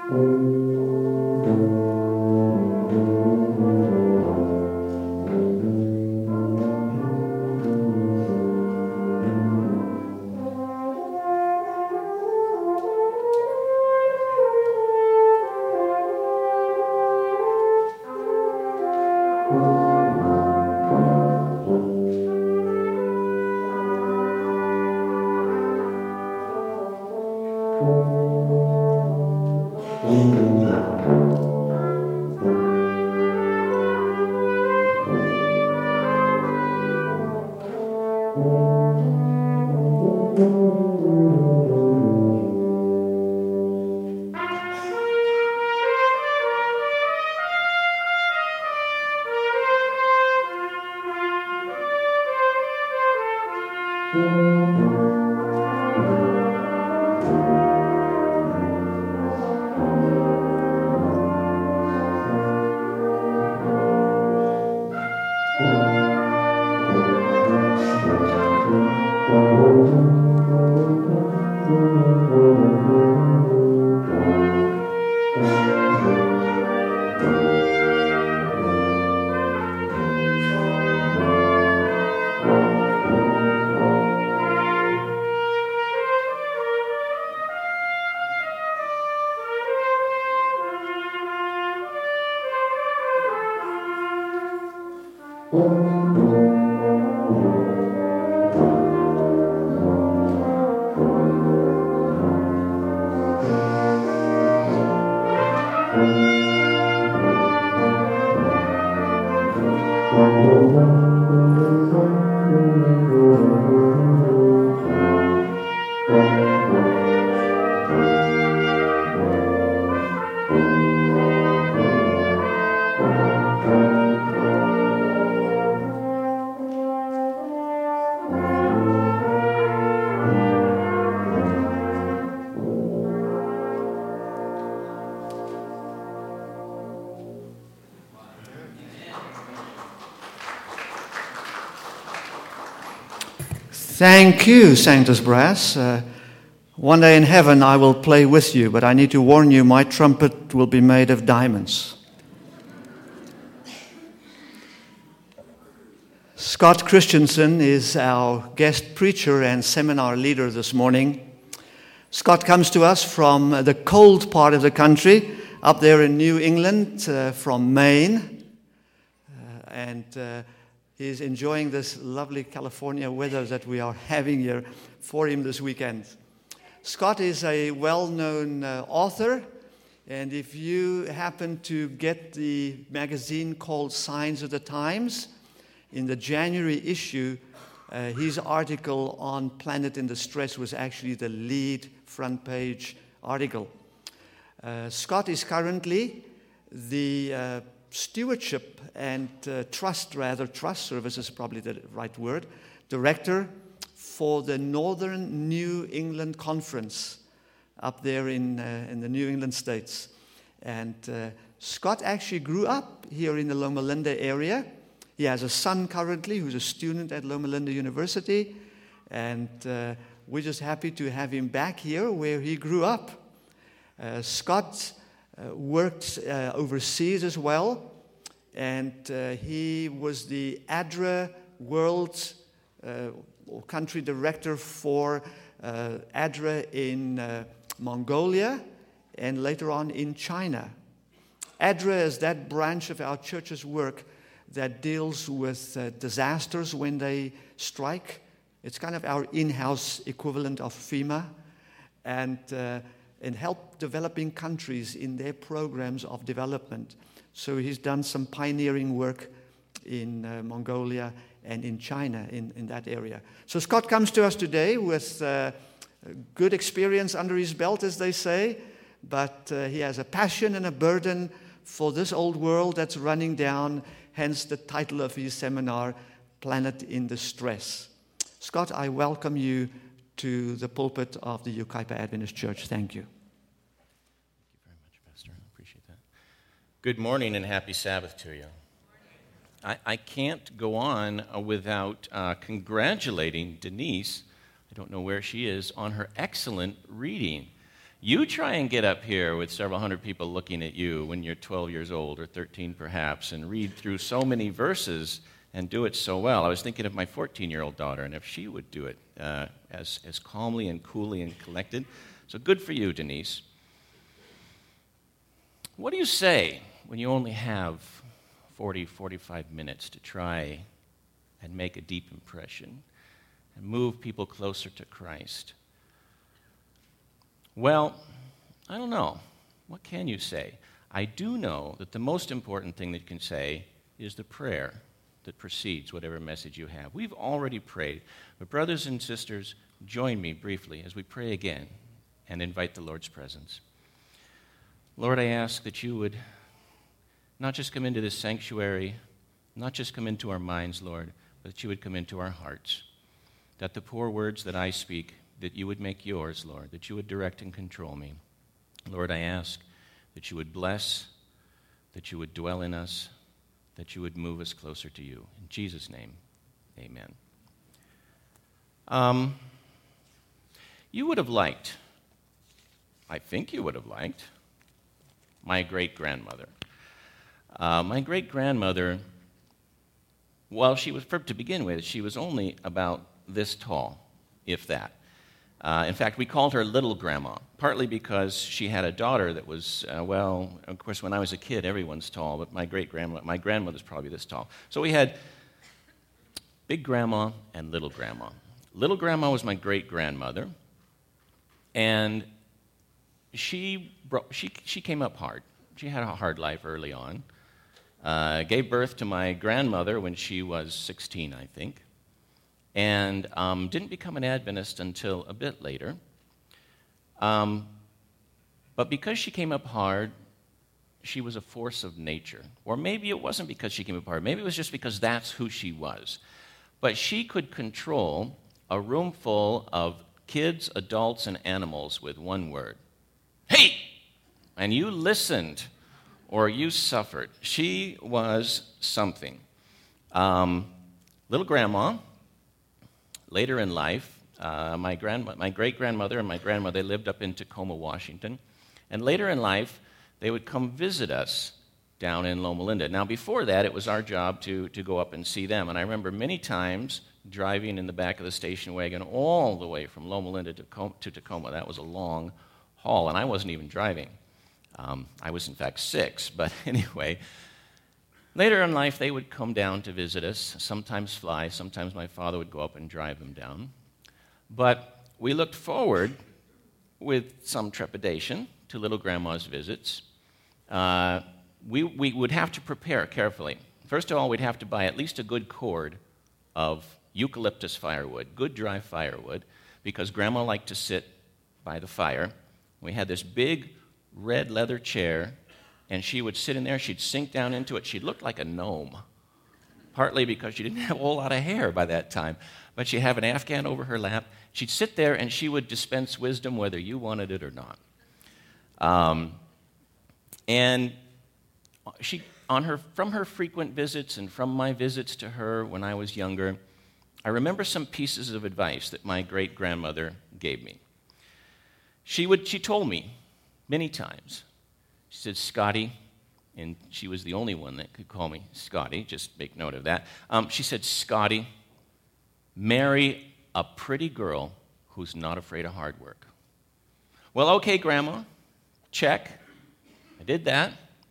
Thank you, Sanctus Brass. One day in heaven I will play with you, but I need to warn you, my trumpet will be made of diamonds. Scott Christensen is our guest preacher and seminar leader this morning. Scott comes to us from the cold part of the country, up there in New England, from Maine. He's enjoying this lovely California weather that we are having here for him this weekend. Scott is a well-known author, and if you happen to get the magazine called Signs of the Times, in the January issue, his article on Planet in Distress was actually the lead front page article. Scott is currently the stewardship and trust service is probably the right word, director for the Northern New England Conference up there in the New England states. And Scott actually grew up here in the Loma Linda area. He has a son currently who's a student at Loma Linda University, and we're just happy to have him back here where he grew up. Scott worked overseas as well, and he was the ADRA World or Country Director for ADRA in Mongolia and later on in China. ADRA is that branch of our church's work that deals with disasters when they strike. It's kind of our in-house equivalent of FEMA, and help developing countries in their programs of development. So he's done some pioneering work in Mongolia and in China, in that area. So Scott comes to us today with good experience under his belt, as they say, but he has a passion and a burden for this old world that's running down, hence the title of his seminar, Planet in Distress. Scott, I welcome you to the pulpit of the Yucaipa Adventist Church. Thank you. Thank you very much, Pastor. I appreciate that. Good morning and happy Sabbath to you. I can't go on without congratulating Denise, I don't know where she is, on her excellent reading. You try and get up here with several hundred people looking at you when you're 12 years old or 13 perhaps and read through so many verses and do it so well. I was thinking of my 14-year-old daughter and if she would do it as calmly and coolly and collected. So good for you, Denise. What do you say when you only have 45 minutes to try and make a deep impression and move people closer to Christ? Well, I don't know. What can you say? I do know that the most important thing that you can say is the prayer that precedes whatever message you have. We've already prayed, but brothers and sisters, join me briefly as we pray again and invite the Lord's presence. Lord, I ask that you would not just come into this sanctuary, not just come into our minds, Lord, but that you would come into our hearts, that the poor words that I speak, that you would make yours, Lord, that you would direct and control me. Lord, I ask that you would bless, that you would dwell in us, that you would move us closer to you. In Jesus' name, amen. You would have liked, I think you would have liked, my great-grandmother. My great-grandmother, well, to begin with, she was only about this tall, if that. In fact, we called her Little Grandma, partly because she had a daughter that was, well, of course, when I was a kid, everyone's tall, but my grandmother's probably this tall. So we had Big Grandma and Little Grandma. Little Grandma was my great-grandmother, and she came up hard. She had a hard life early on. Gave birth to my grandmother when she was 16, I think, and didn't become an Adventist until a bit later. But because she came up hard, she was a force of nature. Or maybe it wasn't because she came up hard. Maybe it was just because that's who she was. But she could control a room full of kids, adults, and animals with one word. Hey! And you listened or you suffered. She was something. Little Grandma, later in life, my great-grandmother and my grandmother lived up in Tacoma, Washington. And later in life, they would come visit us down in Loma Linda. Now, before that, it was our job to go up and see them. And I remember many times driving in the back of the station wagon all the way from Loma Linda to Tacoma. That was a long haul, and I wasn't even driving. I was, in fact, 6. But anyway, later in life, they would come down to visit us, sometimes fly. Sometimes my father would go up and drive them down. But we looked forward with some trepidation to Little Grandma's visits. We would have to prepare carefully. First of all, we'd have to buy at least a good cord of eucalyptus firewood, good dry firewood, because Grandma liked to sit by the fire. We had this big red leather chair, and she would sit in there. She'd sink down into it. She looked like a gnome, partly because she didn't have a whole lot of hair by that time, but she'd have an Afghan over her lap. She'd sit there, and she would dispense wisdom whether you wanted it or not. And from her frequent visits and from my visits to her when I was younger, I remember some pieces of advice that my great-grandmother gave me. She told me many times. She said, Scotty, and she was the only one that could call me Scotty, just make note of that. She said, Scotty, marry a pretty girl who's not afraid of hard work. Well, okay, Grandma, check. I did that.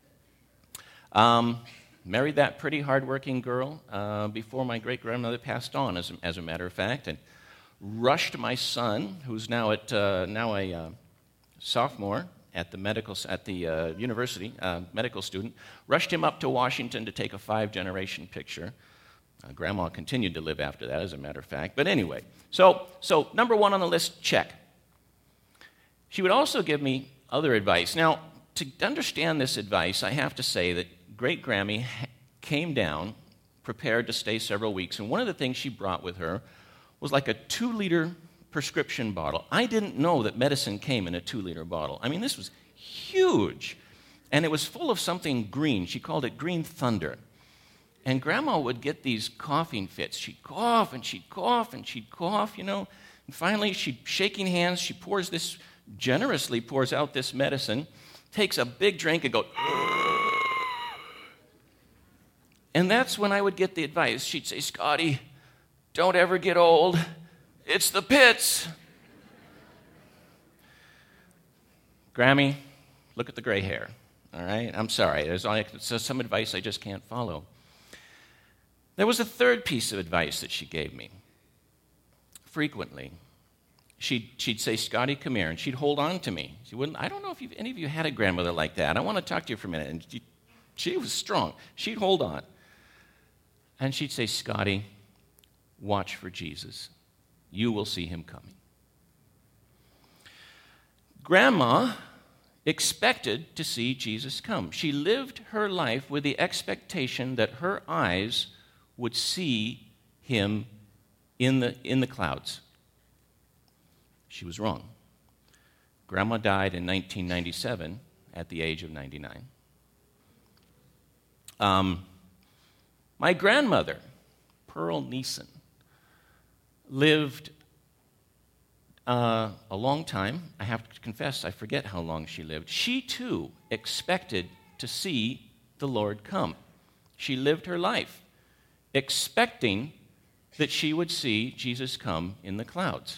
Married that pretty hardworking girl before my great-grandmother passed on, as a matter of fact, and rushed my son, who's now a sophomore at the university, medical student, rushed him up to Washington to take a 5-generation picture. Grandma continued to live after that, as a matter of fact. But anyway, so number 1 on the list, check. She would also give me other advice. Now, to understand this advice, I have to say that Great-Grammy came down, prepared to stay several weeks, and one of the things she brought with her was like a 2-liter prescription bottle. I didn't know that medicine came in a 2-liter bottle. I mean, this was huge. And it was full of something green. She called it Green Thunder. And Grandma would get these coughing fits. She'd cough, and she'd cough, and she'd cough, And finally, shaking hands, she pours this generously pours out this medicine, takes a big drink and goes, and that's when I would get the advice. She'd say, Scotty, don't ever get old. It's the pits. Grammy, look at the gray hair. All right? I'm sorry. There's some advice I just can't follow. There was a third piece of advice that she gave me. Frequently, she'd say, Scotty, come here, and she'd hold on to me. She wouldn't. I don't know if any of you had a grandmother like that. I want to talk to you for a minute. And she was strong. She'd hold on. And she'd say, Scotty, watch for Jesus. You will see him coming. Grandma expected to see Jesus come. She lived her life with the expectation that her eyes would see him in the clouds. She was wrong. Grandma died in 1997 at the age of 99. My grandmother, Pearl Neeson, lived a long time. I have to confess, I forget how long she lived. She, too, expected to see the Lord come. She lived her life expecting that she would see Jesus come in the clouds.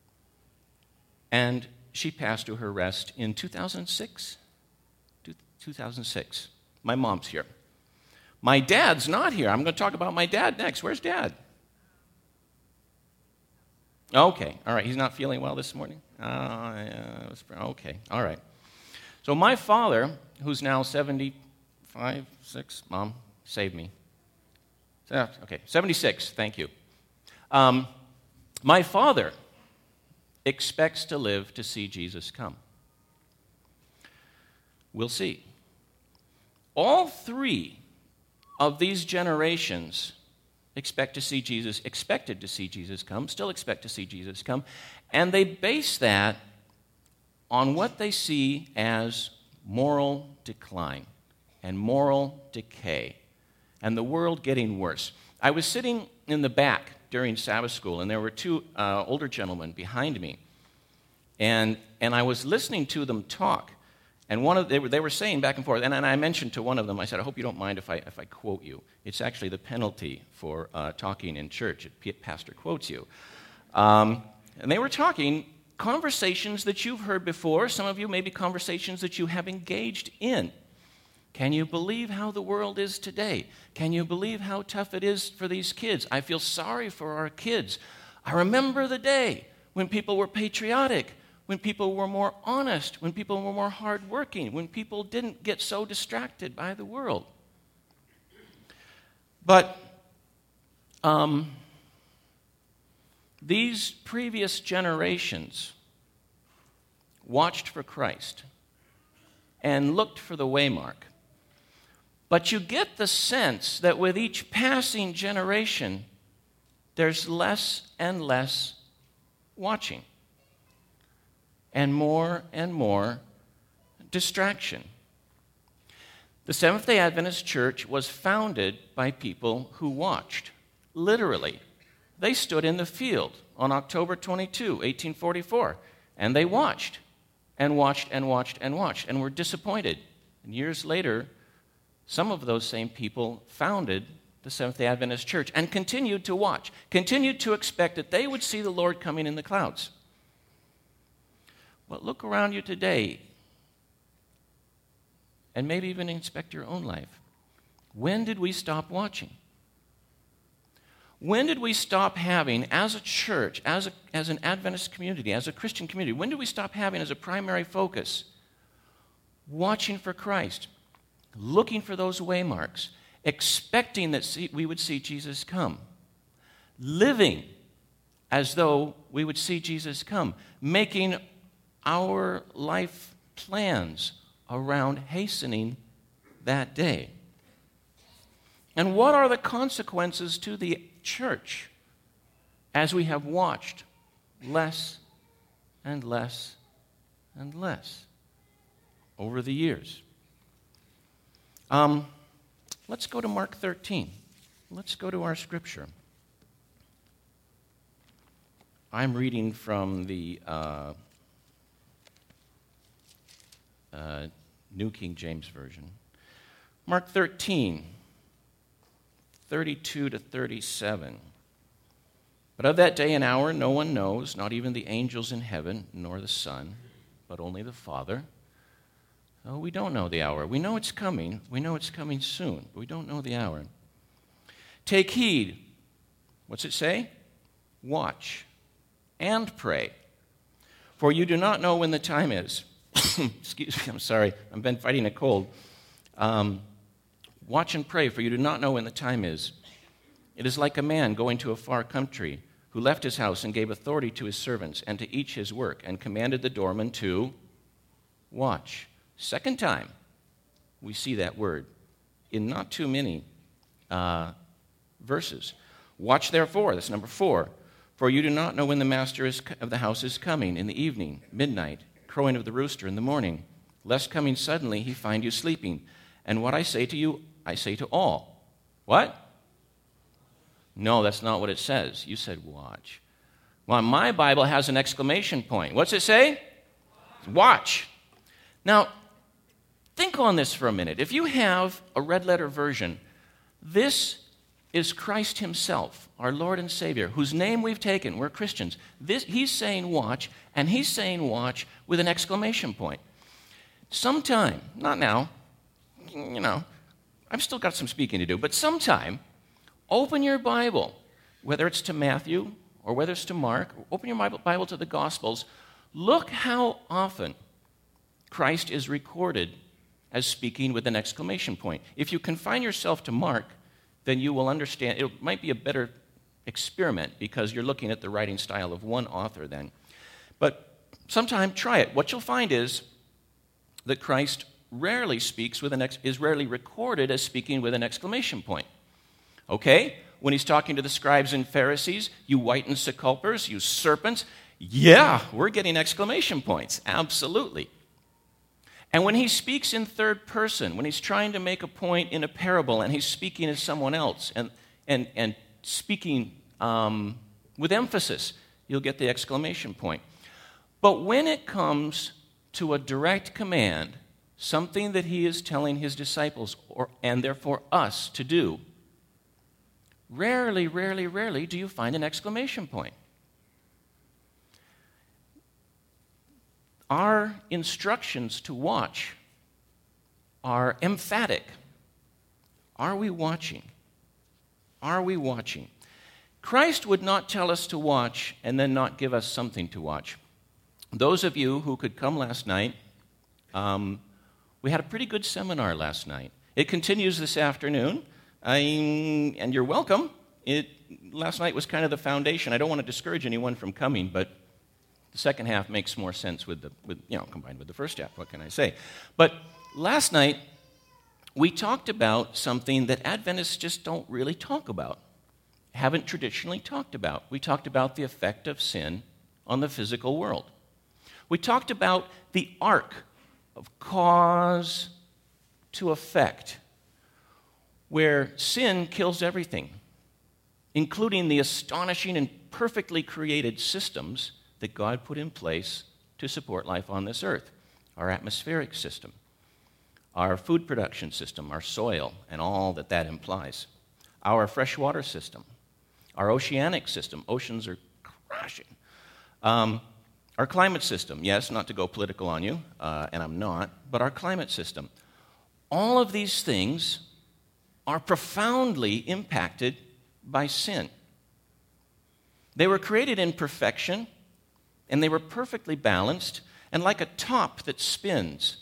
And she passed to her rest in 2006. 2006. My mom's here. My dad's not here. I'm going to talk about my dad next. Where's Dad? Okay, all right. He's not feeling well this morning? Okay, all right. So my father, who's now 75, 6, Mom, save me. Okay, 76, thank you. My father expects to live to see Jesus come. We'll see. All three of these generations expected to see Jesus come, still expect to see Jesus come, and they base that on what they see as moral decline and moral decay and the world getting worse. I was sitting in the back during Sabbath school, and there were two older gentlemen behind me, and I was listening to them talk. And they were saying back and forth, and I mentioned to one of them, I said, I hope you don't mind if I quote you. It's actually the penalty for talking in church. Pastor quotes you. And they were talking conversations that you've heard before. Some of you maybe conversations that you have engaged in. Can you believe how the world is today? Can you believe how tough it is for these kids? I feel sorry for our kids. I remember the day when people were patriotic, when people were more honest, when people were more hardworking, when people didn't get so distracted by the world. But these previous generations watched for Christ and looked for the waymark. But you get the sense that with each passing generation, there's less and less watching, and more distraction. The Seventh-day Adventist Church was founded by people who watched, literally. They stood in the field on October 22, 1844, and they watched and watched and watched and watched and were disappointed. And years later, some of those same people founded the Seventh-day Adventist Church and continued to watch, continued to expect that they would see the Lord coming in the clouds. But look around you today and maybe even inspect your own life. When did we stop watching? When did we stop having, as a church, as an Adventist community, as a Christian community, when did we stop having as a primary focus watching for Christ, looking for those waymarks, expecting that we would see Jesus come, living as though we would see Jesus come, making our life plans around hastening that day? And what are the consequences to the church as we have watched less and less and less over the years? Let's go to Mark 13. Let's go to our scripture. I'm reading from the New King James Version. Mark 13, 32 to 37. But of that day and hour no one knows, not even the angels in heaven, nor the Son, but only the Father. Oh, we don't know the hour. We know it's coming. We know it's coming soon, but we don't know the hour. Take heed. What's it say? Watch and pray, for you do not know when the time is. Excuse me, I'm sorry. I've been fighting a cold. Watch and pray, for you do not know when the time is. It is like a man going to a far country, who left his house and gave authority to his servants and to each his work, and commanded the doorman to watch. Second time we see that word in not too many verses. Watch therefore, that's number 4, for you do not know when the master of the house is coming, in the evening, midnight, crowing of the rooster in the morning, lest coming suddenly he find you sleeping. And what I say to you, I say to all. What? No, that's not what it says. You said watch. Well, my Bible has an exclamation point. What's it say? Watch. Now, think on this for a minute. If you have a red letter version, this is Christ himself, our Lord and Savior, whose name we've taken. We're Christians. He's saying watch, and he's saying watch with an exclamation point. Sometime, not now, I've still got some speaking to do, but sometime, open your Bible, whether it's to Matthew or whether it's to Mark, open your Bible to the Gospels. Look how often Christ is recorded as speaking with an exclamation point. If you confine yourself to Mark, then you will understand. It might be a better experiment because you're looking at the writing style of one author then. But sometime try it. What you'll find is that Christ rarely speaks with is rarely recorded as speaking with an exclamation point. Okay? When he's talking to the scribes and Pharisees, you whitened sepulchres, you serpents, yeah, we're getting exclamation points. Absolutely. And when he speaks in third person, when he's trying to make a point in a parable and he's speaking as someone else and speaking with emphasis, you'll get the exclamation point. But when it comes to a direct command, something that he is telling his disciples and therefore us to do, rarely do you find an exclamation point. Our instructions to watch are emphatic. Are we watching? Are we watching? Christ would not tell us to watch and then not give us something to watch. Those of you who could come last night, we had a pretty good seminar last night. It continues this afternoon, and you're welcome. Last night was kind of the foundation. I don't want to discourage anyone from coming, but the second half makes more sense combined with the first half. What can I say? But last night, we talked about something that Adventists just don't really talk about, haven't traditionally talked about. We talked about the effect of sin on the physical world. We talked about the arc of cause to effect, where sin kills everything, including the astonishing and perfectly created systems that God put in place to support life on this earth. Our atmospheric system, our food production system, our soil, and all that implies. Our freshwater system, our oceanic system. Oceans are crashing. Our climate system, yes, not to go political on you, and I'm not, but our climate system. All of these things are profoundly impacted by sin. They were created in perfection, and they were perfectly balanced, and like a top that spins,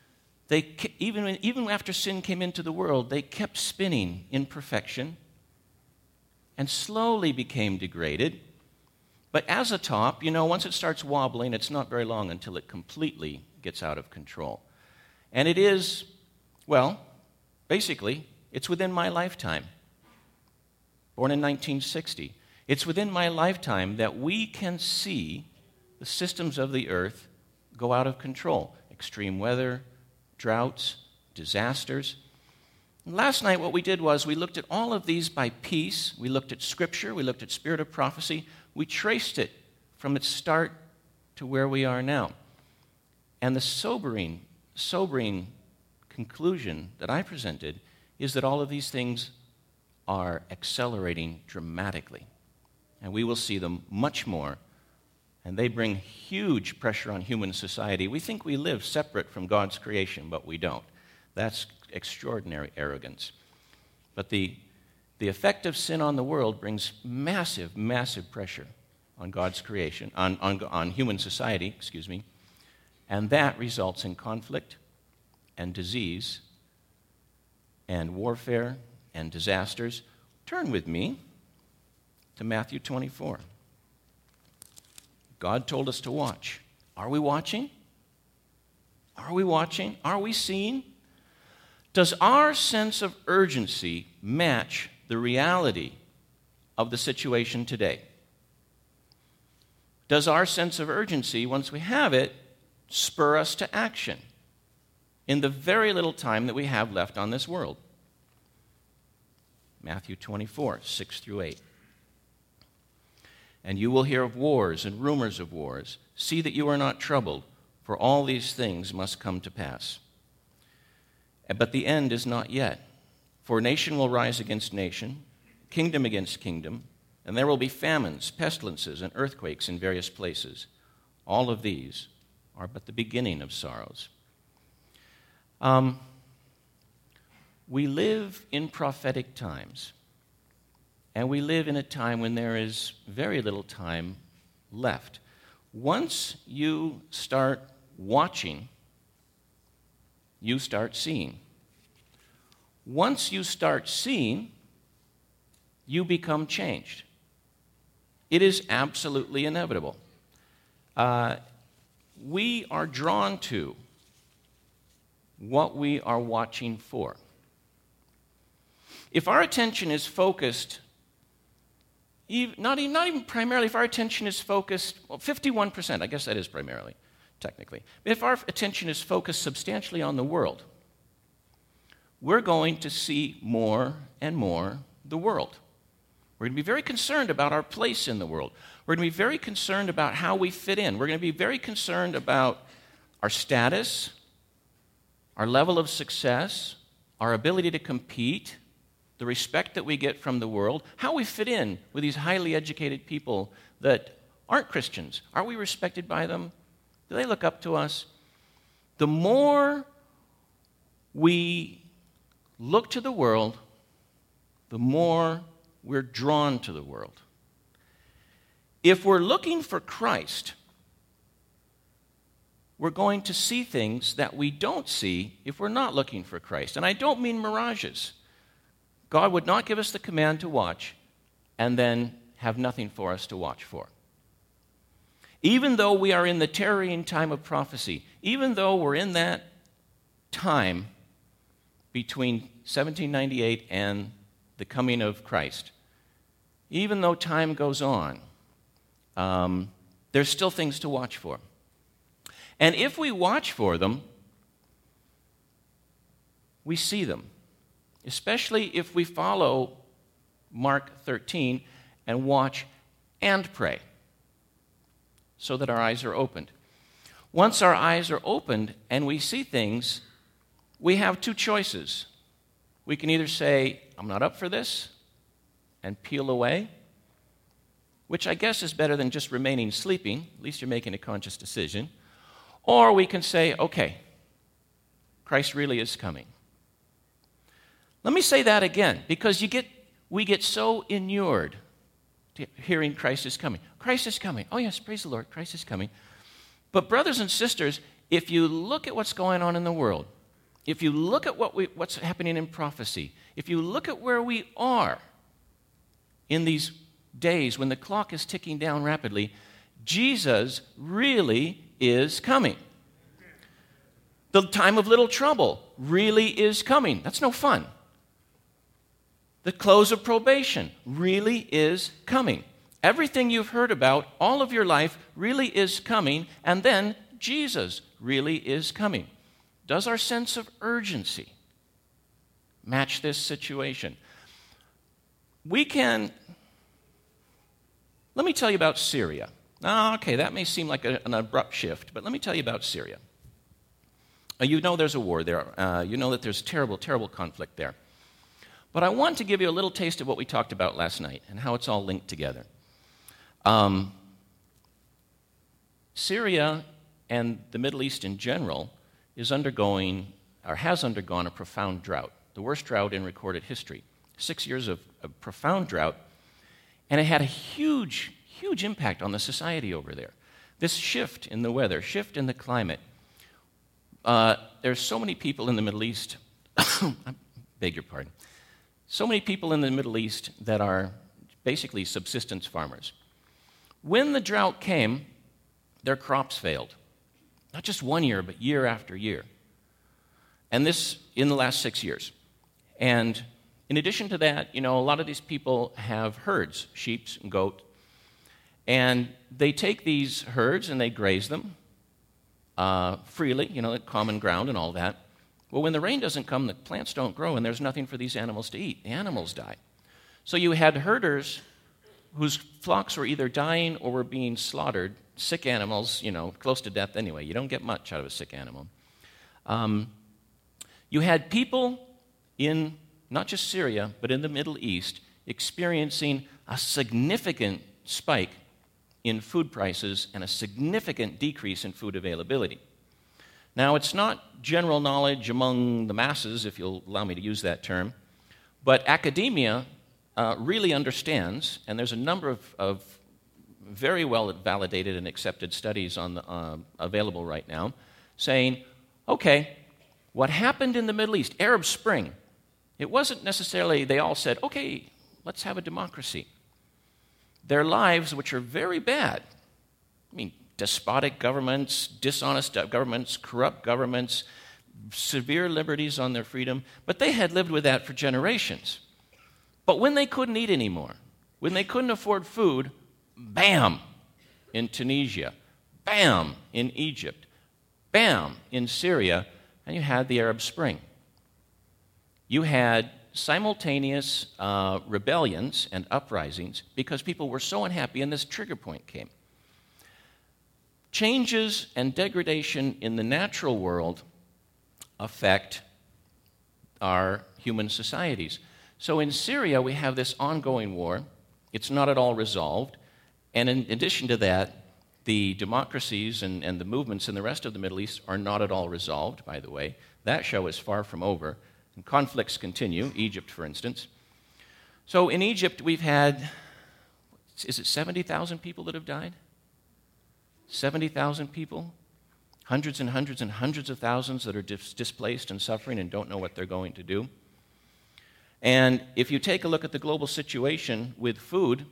even after sin came into the world, they kept spinning in perfection and slowly became degraded. But as a top, once it starts wobbling, it's not very long until it completely gets out of control. And it is, basically, it's within my lifetime. Born in 1960. It's within my lifetime that we can see the systems of the earth go out of control. Extreme weather, droughts, disasters. And last night what we did was we looked at all of these by piece. We looked at Scripture. We looked at Spirit of Prophecy. We traced it from its start to where we are now. And the sobering sobering conclusion that I presented is that all of these things are accelerating dramatically. And we will see them much more. And they bring huge pressure on human society. We think we live separate from God's creation, but we don't. That's extraordinary arrogance. But the effect of sin on the world brings massive, massive pressure on God's creation, on human society, and that results in conflict and disease and warfare and disasters. Turn with me to Matthew 24. God told us to watch. Are we watching? Are we watching? Are we seeing? Does our sense of urgency match the reality of the situation today? Does our sense of urgency, once we have it, spur us to action in the very little time that we have left on this world? Matthew 24, 6 through 8. And you will hear of wars and rumors of wars. See that you are not troubled, for all these things must come to pass. But the end is not yet. For nation will rise against nation, kingdom against kingdom, and there will be famines, pestilences, and earthquakes in various places. All of these are but the beginning of sorrows. We live in prophetic times, and we live in a time when there is very little time left. Once you start watching, you start seeing. Once you start seeing, you become changed. It is absolutely inevitable. We are drawn to what we are watching for. If our attention is focused, not even primarily, if our attention is focused, 51%, I guess that is primarily, technically. But if our attention is focused substantially on the world, we're going to see more and more the world. We're going to be very concerned about our place in the world. We're going to be very concerned about how we fit in. We're going to be very concerned about our status, our level of success, our ability to compete, the respect that we get from the world, how we fit in with these highly educated people that aren't Christians. Are we respected by them? Do they look up to us? The more we look to the world, the more we're drawn to the world. If we're looking for Christ, we're going to see things that we don't see if we're not looking for Christ. And I don't mean mirages. God would not give us the command to watch and then have nothing for us to watch for. Even though we are in the tarrying time of prophecy, even though we're in that time between 1798 and the coming of Christ, even though time goes on, there's still things to watch for. And if we watch for them, we see them, especially if we follow Mark 13 and watch and pray so that our eyes are opened. Once our eyes are opened and we see things, we have two choices. We can either say, I'm not up for this, and peel away, which I guess is better than just remaining sleeping. At least you're making a conscious decision. Or we can say, okay, Christ really is coming. Let me say that again, because we get so inured to hearing Christ is coming. Christ is coming. Oh yes, praise the Lord, Christ is coming. But brothers and sisters, if you look at what's going on in the world, if you look at what's happening in prophecy, if you look at where we are in these days when the clock is ticking down rapidly, Jesus really is coming. The time of little trouble really is coming. That's no fun. The close of probation really is coming. Everything you've heard about all of your life really is coming, and then Jesus really is coming. Does our sense of urgency match this situation? Let me tell you about Syria. Okay, that may seem like an abrupt shift, but let me tell you about Syria. You know there's a war there. You know that there's terrible, terrible conflict there. But I want to give you a little taste of what we talked about last night and how it's all linked together. Syria and the Middle East in general is undergoing, or has undergone, a profound drought, the worst drought in recorded history. 6 years of profound drought, and it had a huge, huge impact on the society over there. This shift in the weather, shift in the climate. There's so many people in the Middle East, I beg your pardon, so many people in the Middle East that are basically subsistence farmers. When the drought came, their crops failed. Not just 1 year, but year after year. And this in the last 6 years. And in addition to that, a lot of these people have herds, sheep and goat, and they take these herds and they graze them freely, common ground and all that. Well, when the rain doesn't come, the plants don't grow, and there's nothing for these animals to eat. The animals die. So you had herders whose flocks were either dying or were being slaughtered, sick animals, close to death anyway. You don't get much out of a sick animal. You had people in not just Syria, but in the Middle East, experiencing a significant spike in food prices and a significant decrease in food availability. Now, it's not general knowledge among the masses, if you'll allow me to use that term, but academia really understands, and there's a number of very well validated and accepted studies available right now, saying, okay, what happened in the Middle East, Arab Spring, it wasn't necessarily they all said, okay, let's have a democracy. Their lives, which are very bad, despotic governments, dishonest governments, corrupt governments, severe liberties on their freedom, but they had lived with that for generations. But when they couldn't eat anymore, when they couldn't afford food, bam, in Tunisia, bam, in Egypt, bam, in Syria, and you had the Arab Spring. You had simultaneous rebellions and uprisings because people were so unhappy, and this trigger point came. Changes and degradation in the natural world affect our human societies. So in Syria, we have this ongoing war. It's not at all resolved. And in addition to that, the democracies and the movements in the rest of the Middle East are not at all resolved, by the way. That show is far from over. And conflicts continue, Egypt, for instance. So in Egypt, we've had, is it 70,000 people that have died? 70,000 people? Hundreds and hundreds and hundreds of thousands that are displaced and suffering and don't know what they're going to do. And if you take a look at the global situation with food,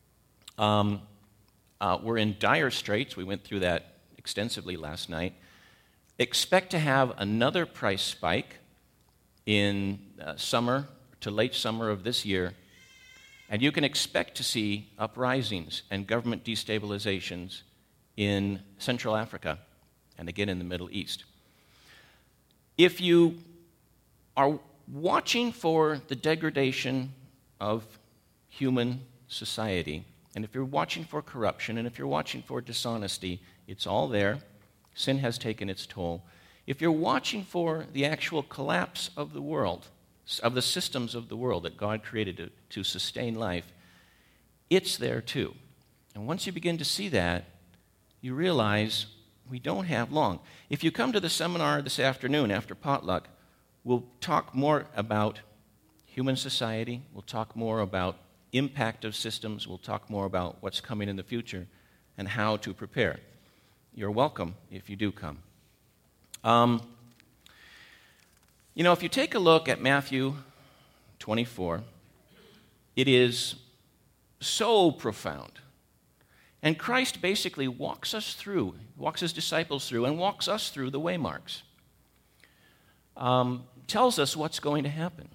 we're in dire straits. We went through that extensively last night. Expect to have another price spike in summer to late summer of this year, and you can expect to see uprisings and government destabilizations in Central Africa and again in the Middle East. If you are watching for the degradation of human society, and if you're watching for corruption, and if you're watching for dishonesty, it's all there. Sin has taken its toll. If you're watching for the actual collapse of the world, of the systems of the world that God created to sustain life, it's there too. And once you begin to see that, you realize we don't have long. If you come to the seminar this afternoon after potluck, we'll talk more about human society. We'll talk more about impact of systems. We'll talk more about what's coming in the future and how to prepare. You're welcome if you do come. If you take a look at Matthew 24, it is so profound. And Christ basically walks his disciples through, and walks us through the waymarks. Tells us what's going to happen.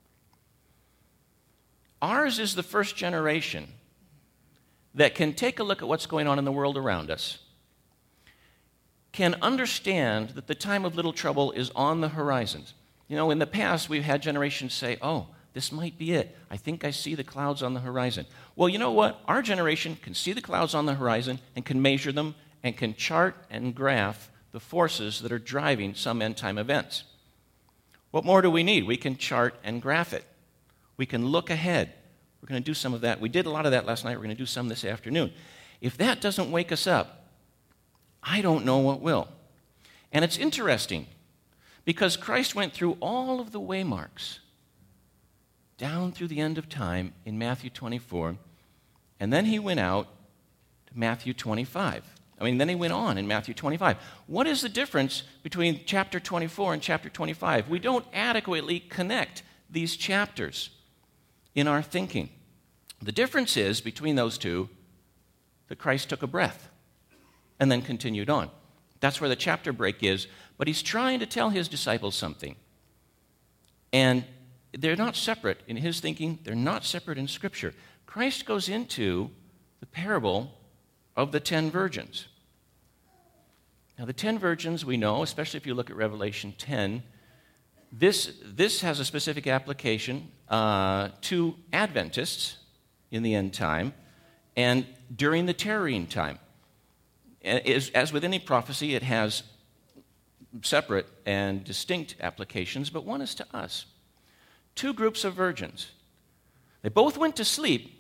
Ours is the first generation that can take a look at what's going on in the world around us, can understand that the time of little trouble is on the horizon. In the past, we've had generations say, oh, this might be it. I think I see the clouds on the horizon. Well, you know what? Our generation can see the clouds on the horizon and can measure them and can chart and graph the forces that are driving some end-time events. What more do we need? We can chart and graph it. We can look ahead. We're going to do some of that. We did a lot of that last night. We're going to do some this afternoon. If that doesn't wake us up, I don't know what will. And it's interesting because Christ went through all of the waymarks down through the end of time in Matthew 24, and then he went out to Matthew 25. Then he went on in Matthew 25. What is the difference between chapter 24 and chapter 25? We don't adequately connect these chapters in our thinking. The difference is between those two that Christ took a breath and then continued on. That's where the chapter break is, but he's trying to tell his disciples something. And they're not separate in his thinking. They're not separate in Scripture. Christ goes into the parable of the 10 virgins. Now, the 10 virgins we know, especially if you look at Revelation 10, this has a specific application to Adventists in the end time and during the tarrying time. As with any prophecy, it has separate and distinct applications, but one is to us. 2 groups of virgins. They both went to sleep.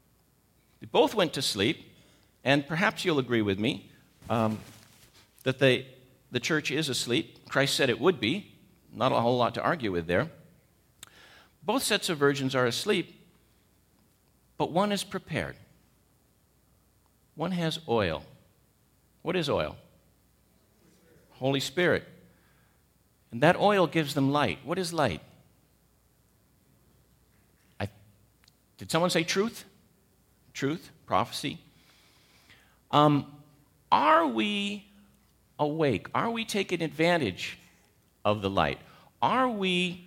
And perhaps you'll agree with me that the church is asleep. Christ said it would be. Not a whole lot to argue with there. Both sets of virgins are asleep, but one is prepared. One has oil. What is oil? Holy Spirit. And that oil gives them light. What is light? Did someone say truth? Truth, prophecy. Are we awake? Are we taking advantage of the light? Are we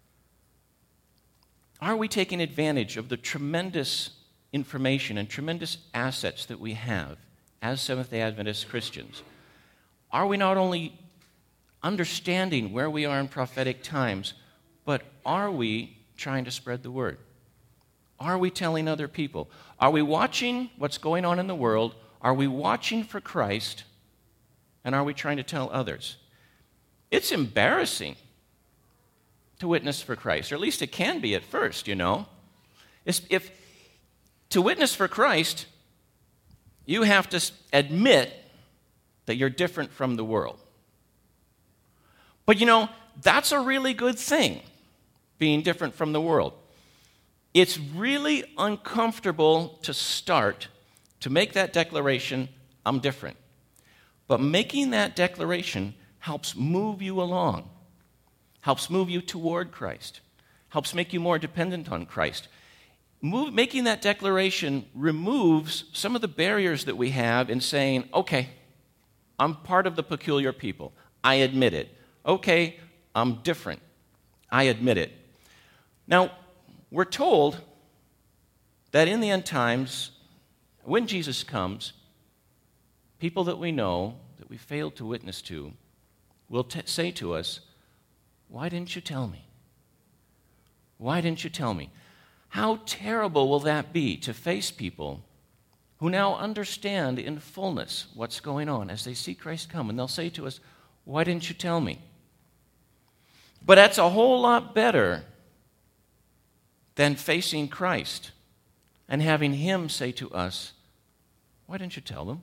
taking advantage of the tremendous information and tremendous assets that we have as Seventh-day Adventist Christians? Are we not only understanding where we are in prophetic times, but are we trying to spread the word? Are we telling other people? Are we watching what's going on in the world? Are we watching for Christ? And are we trying to tell others? It's embarrassing to witness for Christ, or at least it can be at first, you know. If to witness for Christ, you have to admit that you're different from the world. But, you know, that's a really good thing, being different from the world. It's really uncomfortable to start to make that declaration, I'm different. But making that declaration helps move you along, helps move you toward Christ, helps make you more dependent on Christ. Making that declaration removes some of the barriers that we have in saying, okay, I'm part of the peculiar people. I admit it. Okay, I'm different. I admit it. Now, we're told that in the end times, when Jesus comes, people that we know, that we failed to witness to, will say to us, why didn't you tell me? Why didn't you tell me? How terrible will that be to face people who now understand in fullness what's going on as they see Christ come, and they'll say to us, why didn't you tell me? But that's a whole lot better than facing Christ and having Him say to us, why didn't you tell them?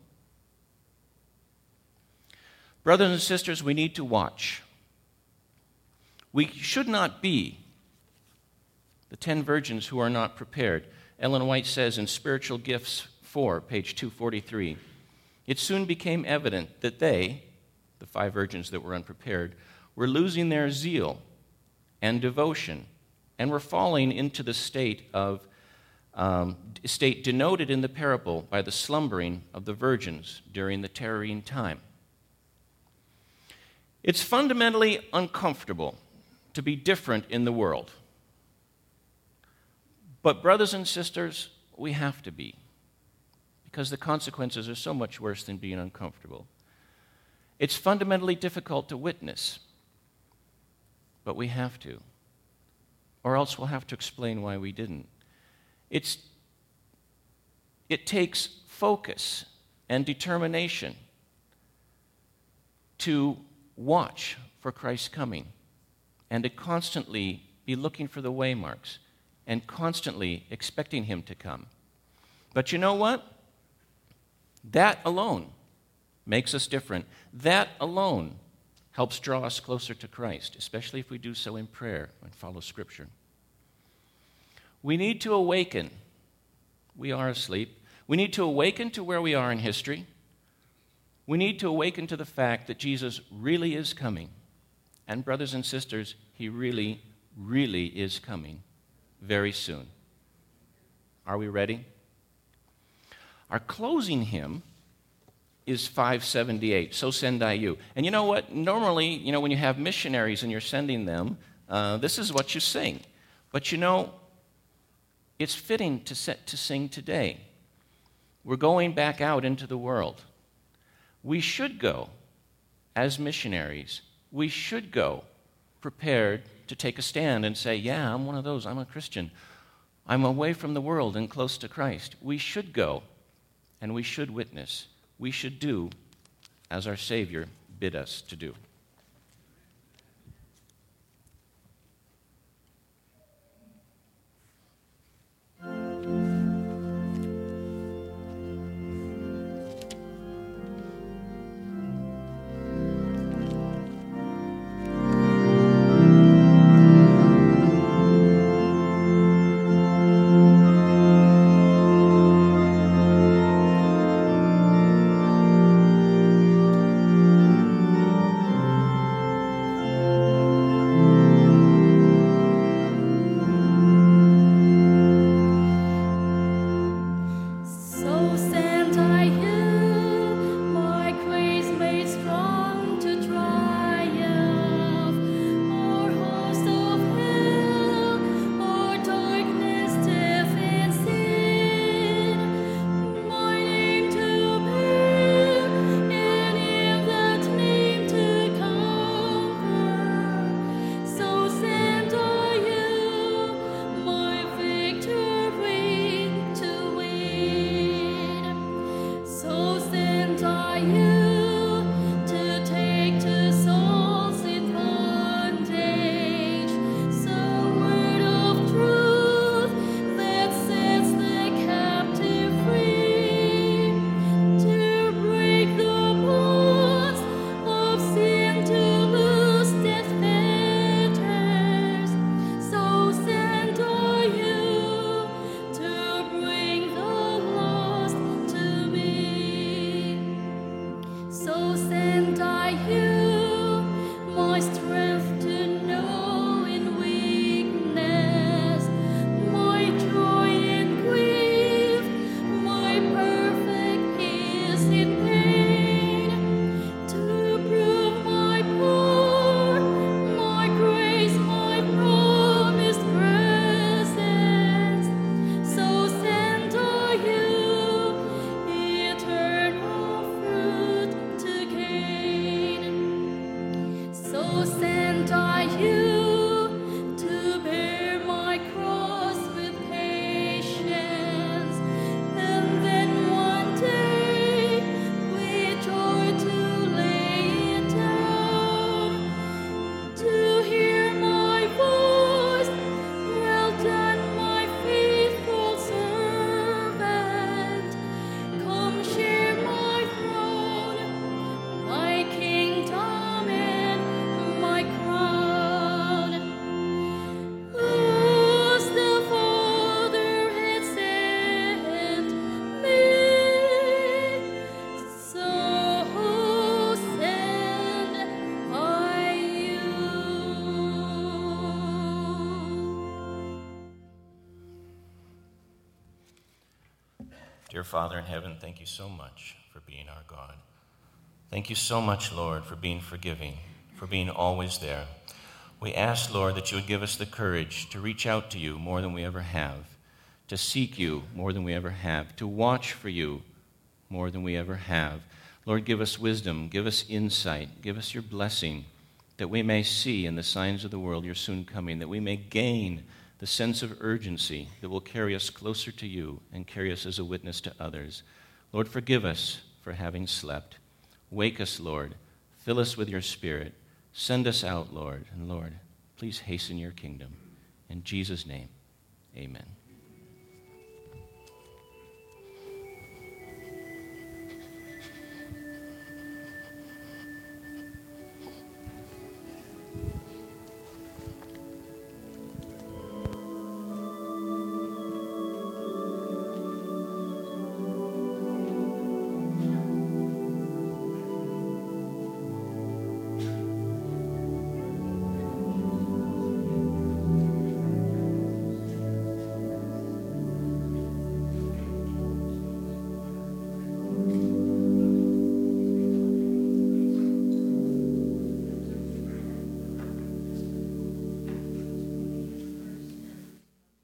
Brothers and sisters, we need to watch. We should not be the 10 virgins who are not prepared. Ellen White says in Spiritual Gifts 4, page 243, it soon became evident that they, the 5 virgins that were unprepared, were losing their zeal and devotion and were falling into the state denoted in the parable by the slumbering of the virgins during the tarrying time. It's fundamentally uncomfortable to be different in the world. But brothers and sisters, we have to be, because the consequences are so much worse than being uncomfortable. It's fundamentally difficult to witness, but we have to, or else we'll have to explain why we didn't. It takes focus and determination to watch for Christ's coming and to constantly be looking for the waymarks and constantly expecting him to come. But you know what? That alone makes us different. That alone helps draw us closer to Christ, especially if we do so in prayer and follow Scripture. We need to awaken. We are asleep. We need to awaken to where we are in history. We need to awaken to the fact that Jesus really is coming. And brothers and sisters, he really, really is coming very soon. Are we ready? Our closing hymn is 578, So Send I You. And you know what? Normally, when you have missionaries and you're sending them, this is what you sing. But it's fitting to sing today. We're going back out into the world. We should go as missionaries. We should go prepared to take a stand and say, yeah, I'm one of those. I'm a Christian. I'm away from the world and close to Christ. We should go and we should witness. We should do as our Savior bid us to do. Dear Father in heaven, thank you so much for being our God. Thank you so much, Lord, for being forgiving, for being always there. We ask, Lord, that you would give us the courage to reach out to you more than we ever have, to seek you more than we ever have, to watch for you more than we ever have. Lord, give us wisdom, give us insight, give us your blessing, that we may see in the signs of the world your soon coming, that we may gain the sense of urgency that will carry us closer to you and carry us as a witness to others. Lord, forgive us for having slept. Wake us, Lord. Fill us with your Spirit. Send us out, Lord. And Lord, please hasten your kingdom. In Jesus' name, amen.